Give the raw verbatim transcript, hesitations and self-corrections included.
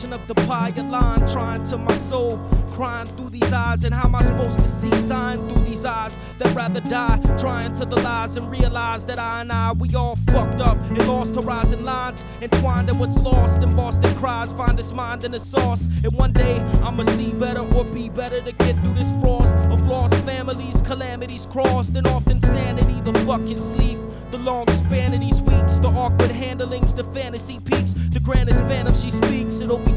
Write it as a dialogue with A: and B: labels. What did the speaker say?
A: reflection of the pile line, trying to my soul, crying through these eyes. And how am I supposed to see sign through these eyes that rather die, trying to the lies and realize that I and I, we all fucked up and lost horizon lines, entwined in what's lost in Boston cries, find its mind in the sauce. And one day I'ma see better or be better to get through this frost of lost families, calamities crossed, and often sanity, the fucking sleep, the long span of these weeks, the awkward handlings, the fantasy peaks, the grandest phantom she speaks. It'll be